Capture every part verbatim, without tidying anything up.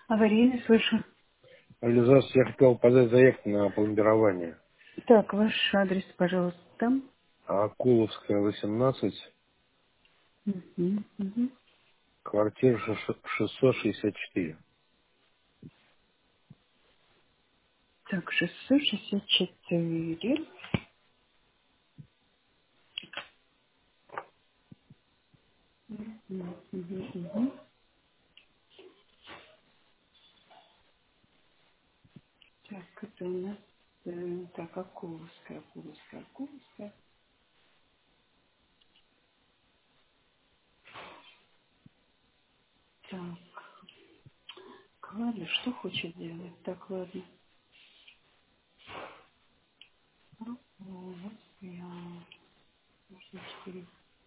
Аварийный, слышу. Алло, здравствуйте, я хотел подать заявку на пломбирование. Так, ваш адрес, пожалуйста, там. Акуловская, восемнадцать, Мгм, мгм. квартира шест- шестьсот шестьдесят четыре. Так, шестьсот шестьдесят четыре. Мгм, мгм, мгм. Так, это у нас... э, так, Акуловская, Акуловская, Акуловская. Так, ладно, что хочет делать? Так, ладно. Акуловская. Можно четыре.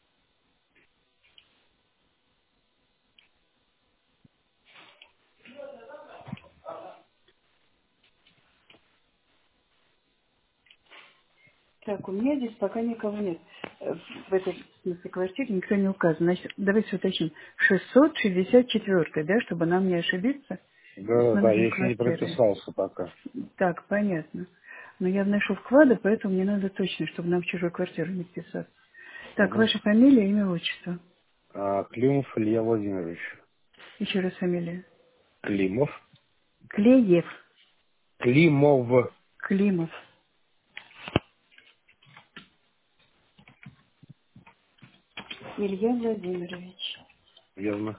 Так, у меня здесь пока никого нет. Э, В этой, в смысле, квартире никто не указан. Значит, давайте уточним. шестьсот шестьдесят четыре, да, чтобы нам не ошибиться с Да, да, я номером еще не квартиры. прописался пока. Так, понятно. Но я вношу вклады, поэтому мне надо точно, чтобы нам в чужую квартиру не вписаться. Так, Угу. ваша фамилия, имя, отчество. А, Климов Илья Владимирович. Еще раз фамилия. Климов. Клеев. Климов. Климов. Илья Владимирович. Верно.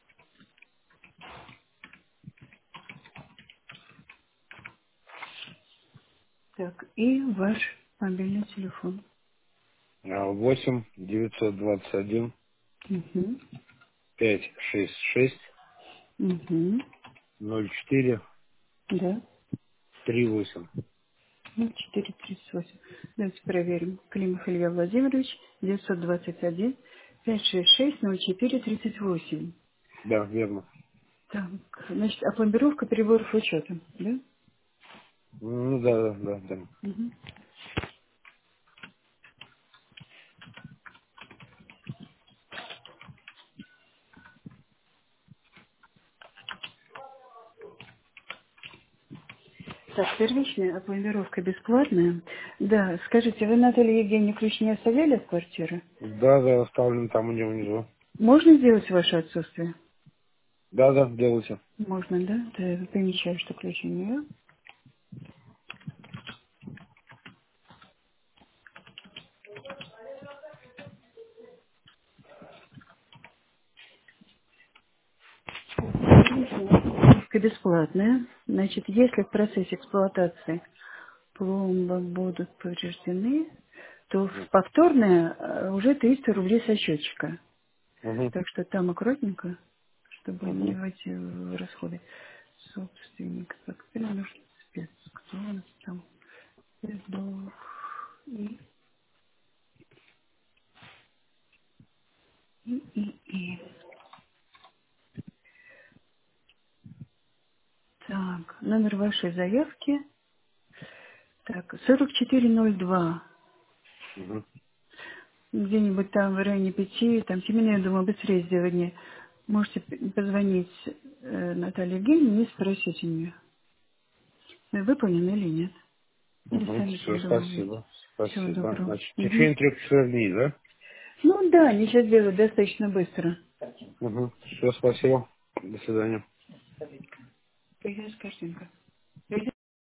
Так, и ваш мобильный телефон. А, восемь девятьсот двадцать один Угу. пять шесть шесть Угу. ноль четыре Да. три восемь. Ну, четыре тридцать восемь. Давайте проверим. Климов Илья Владимирович, девятьсот двадцать один пятьсот шестьдесят шесть ноль четыре тридцать восемь. Да, верно. Так, значит, опломбировка приборов учета, да? Ну да, да, да, да. Мгм. Так, первичная опломбировка бесплатная. Да, скажите, вы Наталье Евгеньевне ключ не оставляли от квартиры? Да, да, оставлен там у него внизу. Можно сделать ваше отсутствие? Да, да, делайте. Можно, да? Да, я помечаю, что ключ у нее. Опломбировка бесплатная. Значит, если в процессе эксплуатации пломбы будут повреждены, то в повторное э, уже триста рублей со счетчика. Угу, Так что там аккуратненько, чтобы не угу. войти в расходы. Собственник коктейля нужен спец. Кто у нас там? Петров. И, и, и, и. Так, номер вашей заявки. Так, сорок четыре ноль два. Угу. Где-нибудь там в районе пяти, там семена, я думаю, быстрее сделать мне. Можете п- позвонить э, Наталье Евгеньевне и спросить у нее, выполнено или нет. Или Угу. сами Все, там дома увидите. спасибо. Всего Спасибо. доброго. Значит, в Мгм. течение трех-четырех дней, да? Ну да, они сейчас делают достаточно быстро. Угу. Все, спасибо. До свидания. Появилась картинка.